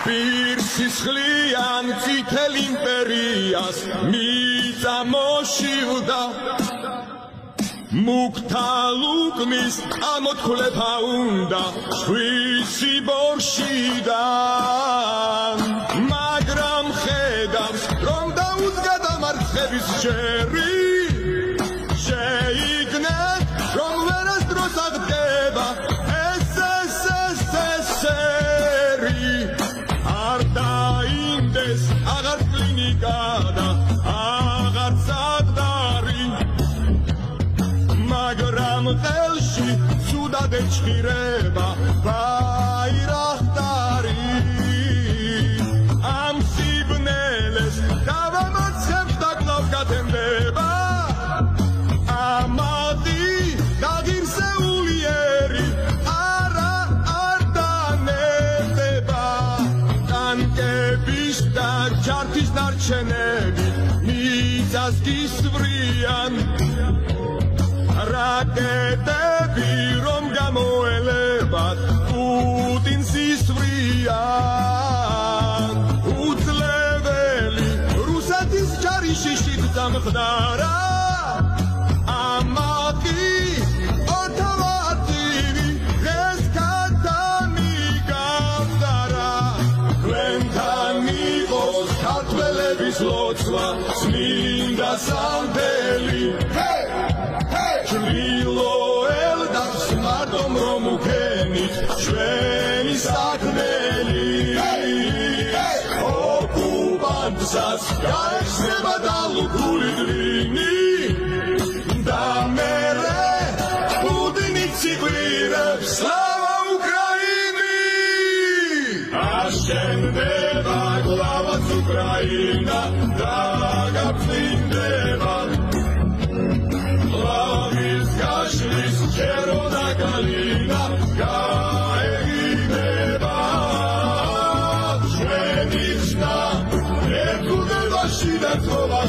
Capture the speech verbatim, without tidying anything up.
სისხლიან წითელ იმპერიას მიწა მოშივდა მუქთა ლუკმის ამოთხლება უნდა შვისი ბორშიდან მაგრამ ხედავს რომ დაუდგა დამარცხების ჯერი შეიგნე რომ ვერასდროს აღდგება ესესესესერი არ დაინდეს აღარ კლინიკა და აღარ საგდარი მაგრამ ყელში ცუდად ეჩხირება ბაირახტარი ამ სიბნელეს დავამარცხებთ და კვლავ გათენდება ამადი და ღირსეულიერი არა არ დანებდება ტანკების და ჯარდის ნარჩენები მიწას გისვრიან რაკეტები რომ გამოელებათ პუტინს ისვრიან უძლეველი რუსეთის ჯარი შიშით დამხდარა ამაგი ოთავატივი დღეს ქათამი გავდარა თქვენთან იყოს ქართველების ლოცვა წმინდა სამდელი ჭრილოელდაც მარტომ რომ უქენით ჩვენი საქმელი ოკუპანტსაც გაეხსნება დალუქული დვინი და მერე პუტინი ციგვირებს სლავა უკრაინი აშენდება გლავაც უკრაინა და გაფრინდება გაშლის ჩერონა გალინა გაეგინება ჩვენი ხსნა ეკუდებაში და თოვა